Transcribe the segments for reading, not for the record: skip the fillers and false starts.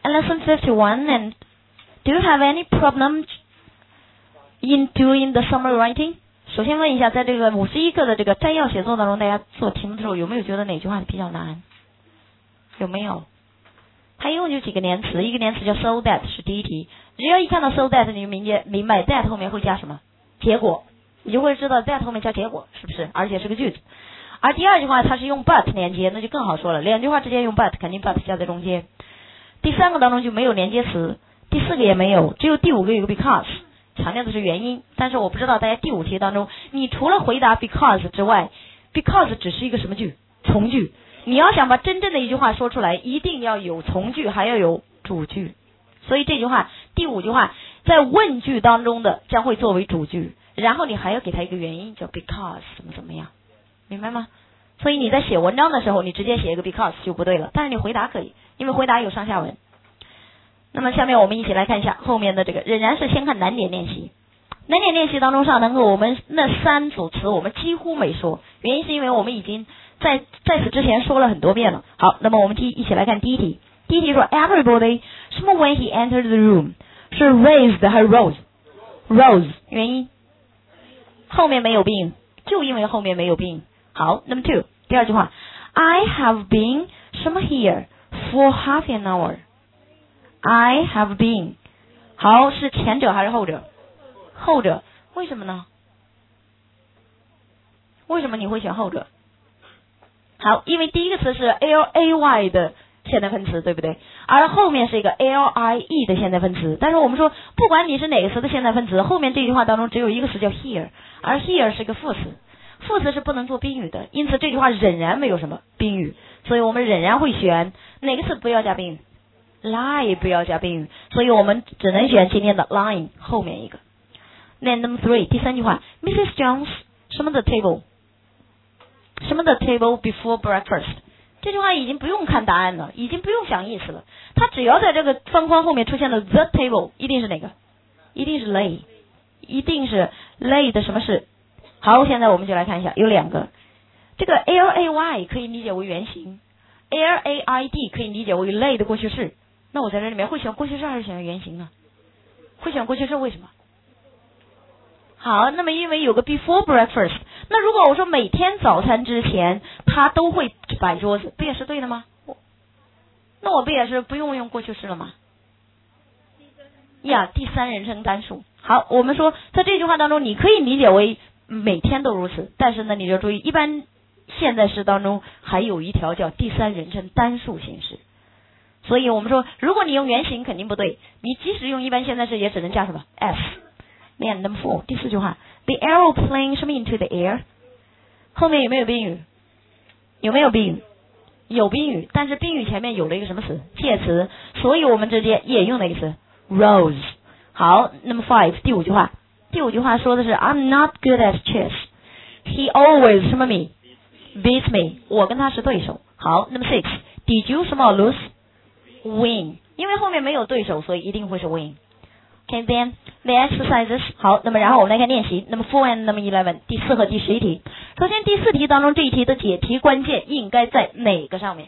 lesson 51 and do you have any problem in doing the summary writing？ 首先问一下，在这个51课的这个摘要写作当中，大家做题目的时候有没有觉得哪句话比较难？有没有？它一共就几个连词，一个连词叫 so that 是第一题，只要一看到 so that 你就明白 that 后面会加什么结果，你就会知道 that 后面加结果，是不是？而且是个句子。而第二句话它是用 but 连接，那就更好说了，两句话之间用 but 肯定 but 加在中间。第三个当中就没有连接词，第四个也没有，只有第五个有个 because， 强调的是原因。但是我不知道大家第五题当中，你除了回答 because 之外， because 只是一个什么句？从句。你要想把真正的一句话说出来，一定要有从句，还要有主句。所以这句话第五句话在问句当中的将会作为主句，然后你还要给它一个原因，叫 because 怎么样，明白吗？所以你在写文章的时候，你直接写一个 because 就不对了，但是你回答可以，因为回答有上下文。那么下面我们一起来看一下后面的这个，仍然是先看难点练习。难点练习当中上能够我们那3组词我们几乎没说，原因是因为我们已经在此之前说了很多遍了。好，那么我们一起来看第一题。第一题说 everybody 什么 when he entered the room 是 raised 还是 rose？ 原因后面没有 been， 就因为后面没有 been。好，那么 2第二句话 I have been 什么 here for half an hour。 I have been 好，是前者还是后者？后者。为什么呢？为什么你会选后者？好，因为第一个词是 lay 的现在分词，对不对？而后面是一个 lie 的现在分词。但是我们说不管你是哪个词的现在分词，后面这句话当中只有一个词叫 here， 而 here 是个副词，副词是不能做宾语的，因此这句话仍然没有什么宾语，所以我们仍然会选哪个词不要加宾语？ lie 不要加宾语，所以我们只能选今天的 line 后面一个。那 number 3第三句话 Mrs. Jones 什么的 table 什么的 table before breakfast， 这句话已经不用看答案了，已经不用想意思了，它只要在这个方框后面出现了 the table， 一定是哪个？一定是 lay， 一定是 lay 的什么事？好，现在我们就来看一下，有2个，这个 lay 可以理解为原形， laid 可以理解为 lay 的过去式。那我在这里面会选过去式还是选原形呢？会选过去式，为什么？好，那么因为有个 before breakfast， 那如果我说每天早餐之前他都会摆桌子，不也是对的吗？那我不也是不用过去式了吗？呀，第三人称单数。好，我们说在这句话当中你可以理解为每天都如此，但是呢你就注意，一般现在式当中还有一条叫第三人称单数形式。所以我们说如果你用原形肯定不对，你即使用一般现在式也只能加什么 s。念 number 4第4句话 The aeroplane 什么 into the air， 后面有没有宾语？有没有宾语？有宾语，但是宾语前面有了一个什么词？介词，所以我们直接也用了一个词 rose。 好，那么 5第5句话，第5句话说的是 I'm not good at chess He always 什么 me beats me， 我跟他是对手。好，那么 6 Did you 什么 lose win， 因为后面没有对手，所以一定会是 win。Okay, then the exercises。 好，那么然后我们来看练习。那么 4 and 那么 11， 第4和第11题。首先第4题当中这一题的解题关键应该在哪个上面？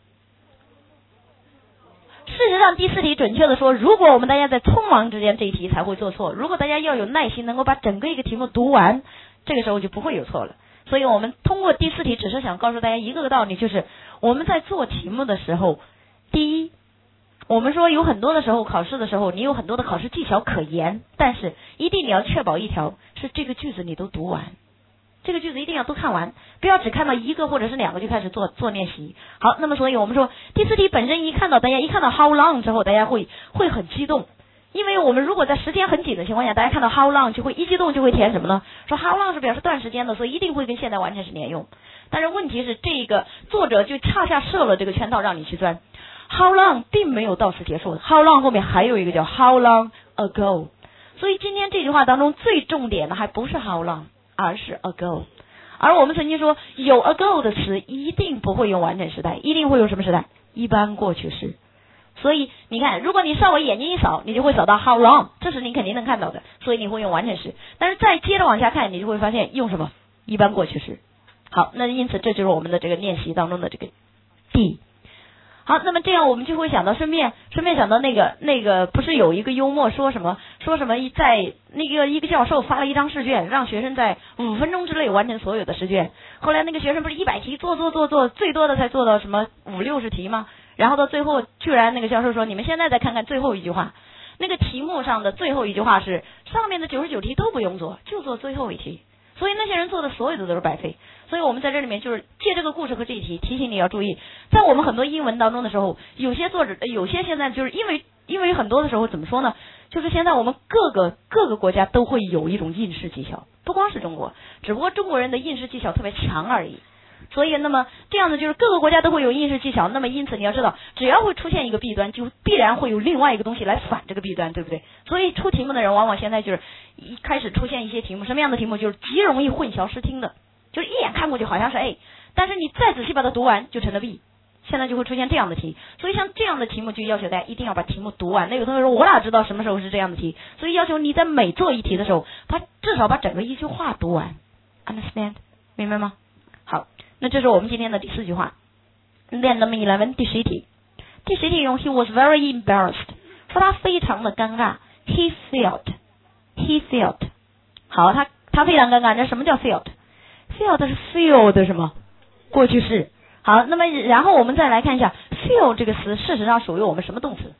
事实上第4题准确的说，如果我们大家在匆忙之间这一题才会做错，如果大家要有耐心能够把整个一个题目读完，这个时候就不会有错了。所以我们通过第4题只是想告诉大家一个道理，就是我们在做题目的时候，第一，我们说有很多的时候考试的时候你有很多的考试技巧可言，但是一定你要确保一条是这个句子你都读完，这个句子一定要都看完，不要只看到1个或者是2个就开始做练习。好，那么所以我们说第4题本身大家一看到 how long 之后大家会很激动，因为我们如果在时间很紧的情况下，大家看到 how long 就会一激动就会填什么呢？说 how long 是表示段时间的，所以一定会跟现在完成时连用。但是问题是这个作者就恰恰设了这个圈套让你去钻。How long 并没有到此结束 ，How long 后面还有一个叫 How long ago， 所以今天这句话当中最重点的还不是 How long， 而是 ago。而我们曾经说有 ago 的词一定不会用完整时态，一定会用什么时态？一般过去式。所以你看，如果你稍微眼睛一扫，你就会扫到 How long， 这是你肯定能看到的，所以你会用完整式。但是再接着往下看，你就会发现用什么？一般过去式。好，那因此这就是我们的这个练习当中的这个 D。 好，那么这样我们就会想到，顺便想到那个不是有一个幽默说什么在那个一个教授发了一张试卷，让学生在5分钟之内完成所有的试卷。后来那个学生不是100题做，最多的才做到什么50-60题吗？然后到最后居然那个教授说，你们现在再看看最后一句话，那个题目上的最后一句话是上面的99题都不用做，就做最后一题。所以那些人做的所有的都是白费。所以我们在这里面就是借这个故事和这一题提醒你要注意，在我们很多英文当中的时候，有些现在就是因为很多的时候怎么说呢，就是现在我们各个国家都会有一种应试技巧，不光是中国，只不过中国人的应试技巧特别强而已。所以那么这样的就是各个国家都会有应试技巧，那么因此你要知道，只要会出现一个弊端，就必然会有另外一个东西来反这个弊端，对不对？所以出题目的人往往现在就是一开始出现一些题目，什么样的题目就是极容易混淆视听的，就是一眼看过去好像是 A， 但是你再仔细把它读完就成了 B， 现在就会出现这样的题。所以像这样的题目就要求大家一定要把题目读完。那有同学说我哪知道什么时候是这样的题，所以要求你在每做一题的时候，至少把整个一句话读完 ，understand 明白吗？好，那这是我们今天的第4句话。练那么11第11题，第11题用 he was very embarrassed， 说他非常的尴尬 ，he felt， 好，他非常尴尬。那什么叫 felt？felt 是 feel 的什么过去式。好，那么然后我们再来看一下 feel 这个词，事实上属于我们什么动词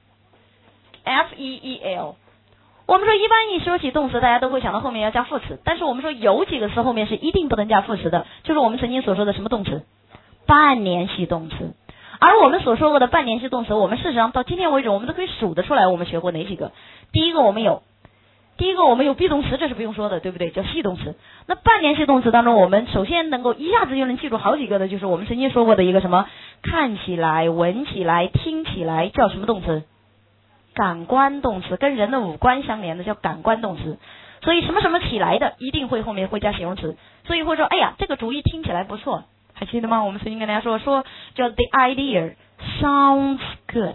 ？feel。我们说一般一说起动词，大家都会想到后面要加副词，但是我们说有几个词后面是一定不能加副词的，就是我们曾经所说的什么动词？半联系动词。而我们所说过的半联系动词，我们事实上到今天为止，我们都可以数得出来，我们学过哪几个？第一个我们有 be 动词，这是不用说的，对不对？叫系动词。那半联系动词当中，我们首先能够一下子就能记住好几个的，就是我们曾经说过的一个什么看起来、闻起来、听起来，叫什么动词？感官动词，跟人的五官相连的叫感官动词。所以什么什么起来的一定会后面会加形容词，所以会说哎呀这个主意听起来不错，还记得吗？我们曾经跟大家说叫 the idea sounds good，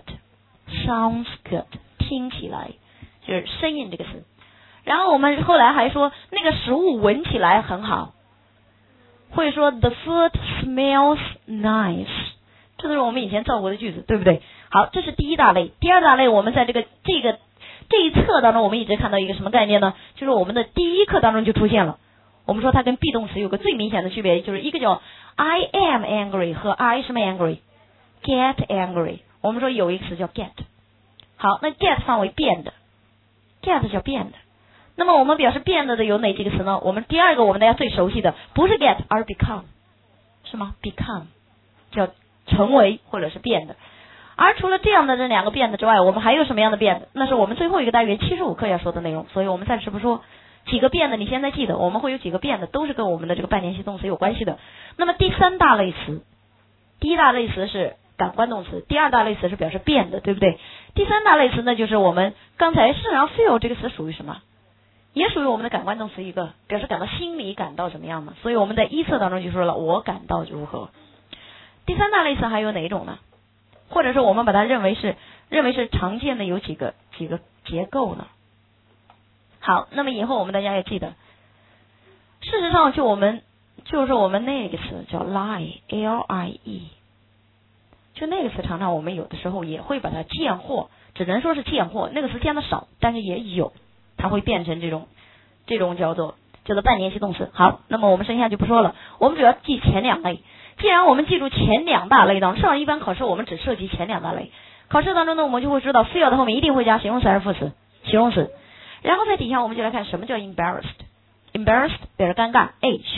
听起来就是声音这个词。然后我们后来还说那个食物闻起来很好，会说 the food smells nice， 这都是我们以前造过的句子，对不对？好，这是第一大类。第二大类，我们在这一册当中，我们一直看到一个什么概念呢？就是我们的第一课当中就出现了。我们说它跟 be 动词有个最明显的区别，就是一个叫 I am angry 和 I 什么 angry，get angry。我们说有一个词叫 get。好，那 get 范围变的 ，get 叫变的。那么我们表示变的有哪几个词呢？我们第二个我们大家最熟悉的不是 get 而 become， 是吗 ？become 叫成为或者是变的。而除了这样的这两个变的之外，我们还有什么样的变的？那是我们最后一个单元75课要说的内容，所以我们暂时不说。几个变的你现在记得，我们会有几个变的都是跟我们的这个半联系动词有关系的。那么第三大类词，第一大类词是感官动词，第二大类词是表示变的，对不对？第三大类词呢，就是我们刚才事实上 feel 这个词属于什么？也属于我们的感官动词一个，表示感到心里感到怎么样嘛。所以我们在一册当中就说了我感到如何。第三大类词还有哪一种呢？或者说我们把它认为是常见的有几个结构呢？好，那么以后我们大家要记得，事实上就是我们那个词叫 lie L-I-E， 就那个词常常我们有的时候也会把它见货，只能说是见货，那个词见的少，但是也有，它会变成这种叫做半联系动词。好，那么我们剩下就不说了，我们主要记前两类。既然我们记住前两大类当中，上一般考试我们只涉及前两大类，考试当中呢我们就会知道 feel 的后面一定会加形容词还是副词？形容词。然后在底下我们就来看什么叫 embarrassed 表示尴尬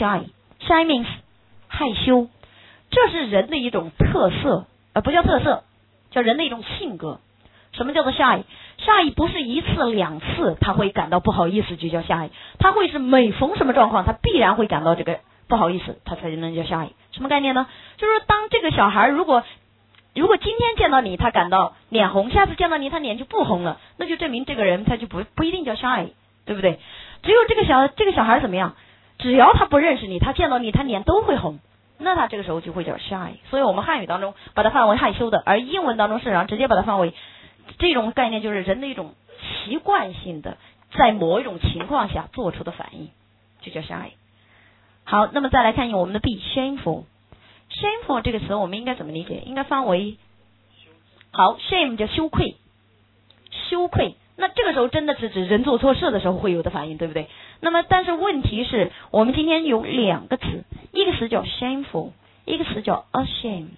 shy means 害羞，这是人的一种特色，不叫特色，叫人的一种性格。什么叫做 shy 不是一次两次他会感到不好意思就叫 shy， 他会是每逢什么状况他必然会感到这个不好意思，他才能叫 shy。什么概念呢？就是当这个小孩如果今天见到你他感到脸红，下次见到你他脸就不红了，那就证明这个人他就不一定叫 shy， 对不对？只有这个小孩怎么样？只要他不认识你，他见到你他脸都会红，那他这个时候就会叫 shy。所以我们汉语当中把它范为害羞的，而英文当中市场直接把它范为这种概念，就是人的一种习惯性的在某一种情况下做出的反应，就叫 shy。好，那么再来看我们的 be shameful 这个词我们应该怎么理解？应该翻为好 ，shame 叫羞愧，羞愧。那这个时候真的是指人做错事的时候会有的反应，对不对？那么但是问题是我们今天有两个词，一个词叫 shameful， 一个词叫 ashamed。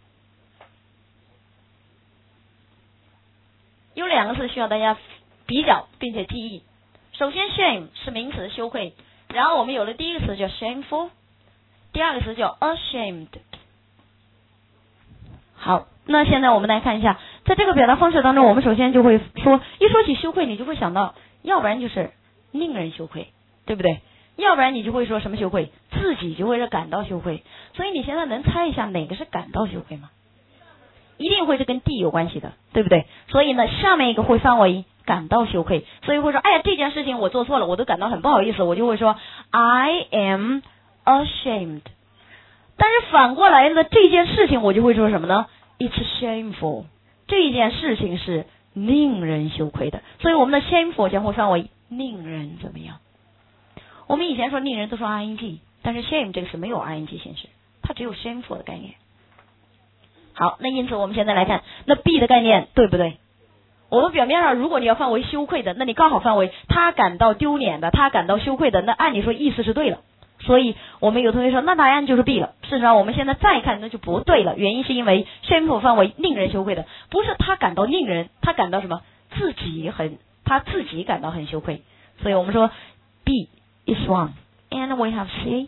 有两个词需要大家比较并且记忆。首先 shame 是名词羞愧，然后我们有了第一个词叫 shameful， 第二个词叫 ashamed。好，那现在我们来看一下，在这个表达方式当中，我们首先就会说，一说起羞愧，你就会想到，要不然就是令人羞愧，对不对？要不然你就会说什么羞愧，自己就会是感到羞愧。所以你现在能猜一下哪个是感到羞愧吗？一定会是跟 D 有关系的，对不对？所以呢，下面一个会翻为感到羞愧，所以会说，哎呀，这件事情我做错了，我都感到很不好意思，我就会说 I am ashamed。但是反过来呢，这件事情我就会说什么呢？ It's shameful。这件事情是令人羞愧的，所以我们的 shameful 将会翻为令人怎么样？我们以前说令人都说 ing， 但是 shame 这个是没有 ing 形式，它只有 shameful 的概念。好，那因此我们现在来看，那 B 的概念对不对？我们表面上如果你要翻为羞愧的，那你刚好翻为他感到丢脸的，他感到羞愧的，那按理说意思是对了。所以我们有同学说那答案就是 B 了，事实上我们现在再看那就不对了，原因是因为 shameful 范围令人羞愧的，不是他感到令人，他感到什么？他自己感到很羞愧。所以我们说 B is wrong and we have C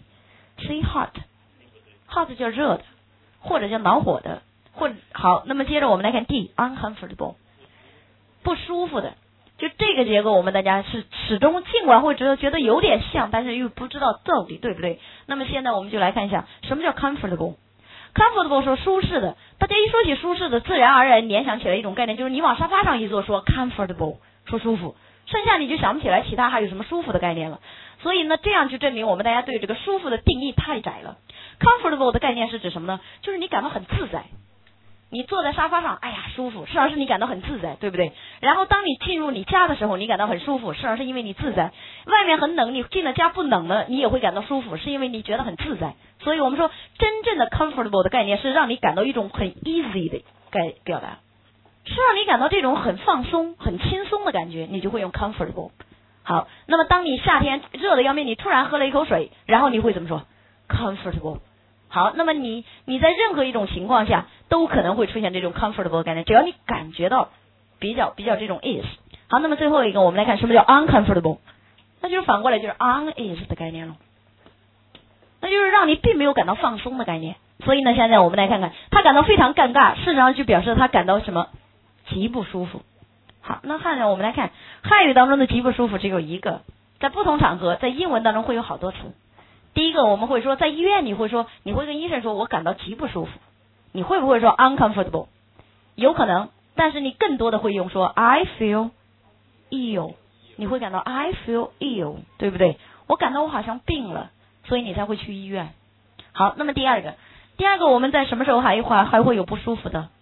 hot 叫热的，或者叫恼火的，好，那么接着我们来看 D uncomfortable 不舒服的。就这个结构我们大家是始终尽管会觉得有点像，但是又不知道到底对不对。那么现在我们就来看一下什么叫 comfortable。 comfortable 说舒适的，大家一说起舒适的自然而然联想起来一种概念，就是你往沙发上一坐说 comfortable 说舒服，剩下你就想不起来其他还有什么舒服的概念了。所以呢，这样就证明我们大家对这个舒服的定义太窄了。 comfortable 的概念是指什么呢？就是你感到很自在，你坐在沙发上，哎呀舒服，实际上是你感到很自在，对不对？然后当你进入你家的时候，你感到很舒服，实际上是因为你自在。外面很冷，你进了家不冷了，你也会感到舒服，是因为你觉得很自在。所以我们说真正的 comfortable 的概念是让你感到一种很 easy 的表达，是让你感到这种很放松很轻松的感觉，你就会用 comfortable。 好，那么当你夏天热的要命，你突然喝了一口水，然后你会怎么说？ comfortable。好，那么你在任何一种情况下都可能会出现这种 comfortable 的概念，只要你感觉到比较这种 is。 好，那么最后一个我们来看什么叫 uncomfortable， 那就是反过来就是 unease 的概念了，那就是让你并没有感到放松的概念。所以呢，现在我们来看看他感到非常尴尬，事实上就表示他感到什么？极不舒服。好，那汉语我们来看汉语当中的极不舒服只有一个，在不同场合在英文当中会有好多词。第一个我们会说在医院你会跟医生说我感到极不舒服，你会不会说 uncomfortable？ 有可能，但是你更多的会用说 I feel ill， 你会感到 I feel ill， 对不对？我感到我好像病了，所以你才会去医院。好，那么第二个我们在什么时候还会有不舒服的？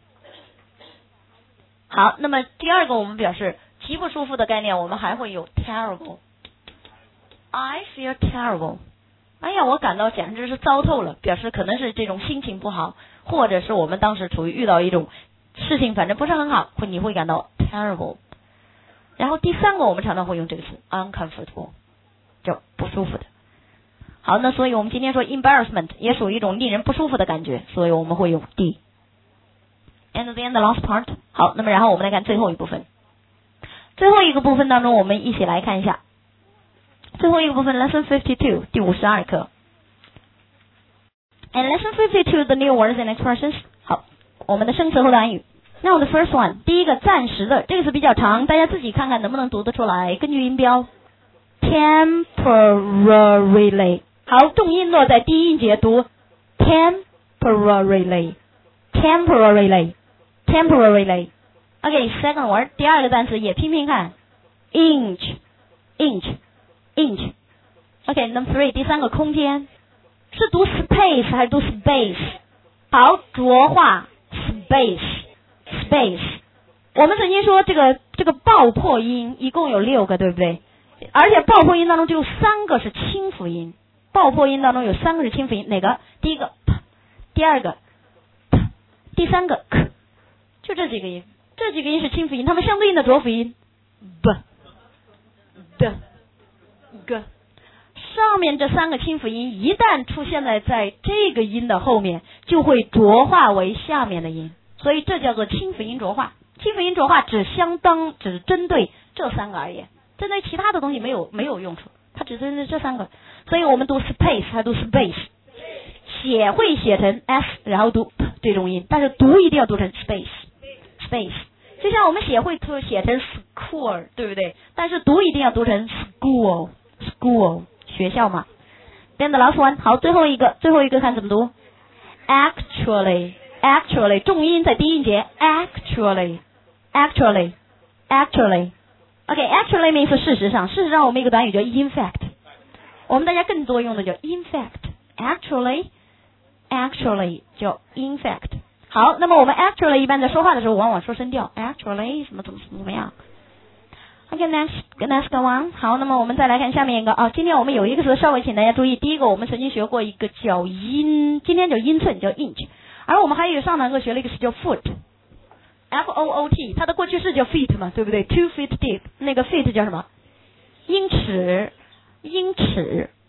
好，那么第二个我们表示极不舒服的概念，我们还会有 terrible。 I feel terrible，哎呀，我感到简直是糟透了，表示可能是这种心情不好，或者是我们当时遇到一种事情反正不是很好，你会感到 terrible。 然后第三个我们常常会用这个词 uncomfortable， 叫不舒服的。好，那所以我们今天说 embarrassment 也属于一种令人不舒服的感觉，所以我们会用 D。 And then the last part。 好，那么然后我们来看最后一部分，最后一个部分当中我们一起来看一下最后一个部分 Lesson 52 第52课。 And Lesson 52 the new words and expressions。 好，我们的生词后短语。Now the first one， 第一个暂时的，这个词比较长，大家自己看看能不能读得出来，根据音标 temporarily。 好，重音落在第一音节读 temporarily。 OK second word， 第二个单词也拼拼看 inch。 OK number 3， 第三个空间，是读 space 还是读 space？ 好，浊化 space。 我们曾经说这个爆破音一共有6个，对不对？而且爆破音当中只有3个是清辅音，爆破音当中有3个是清辅音，哪个？第一个 p， 第二个 p， 第三个 k。 就这几个音，这几个音是清辅音，它们相对应的浊辅音 b、d、g。上面这3个清辅音一旦出现在这个音的后面，就会浊化为下面的音，所以这叫做清辅音浊化。清辅音浊化只针对这3个而言，针对其他的东西没有用处，它只针对这3个。所以我们读 space 还读 space， 写会写成 s 然后读 p 这种音，但是读一定要读成 space。就像我们写会写成 school， 对不对？但是读一定要读成 school， 学校嘛。Then the last one， 好，最后一个看怎么读 actually， 重音在低音节 actually。OK，actually means 事实上我们一个短语叫 in fact， 我们大家更多用的叫 in fact，actually 叫 in fact。好，那么我们 actually 一般在说话的时候往往说声调 actually 怎么样。OK， next one。好，那么我们再来看下面一个啊。今天我们有一个词稍微请大家注意，第一个我们曾经学过一个叫今天叫英寸，叫 inch， 而我们还有上堂课学了一个词叫 foot，F-O-O-T， 它的过去式叫 feet 嘛，对不对？ 2 feet deep， 那个 feet 叫什么？英尺。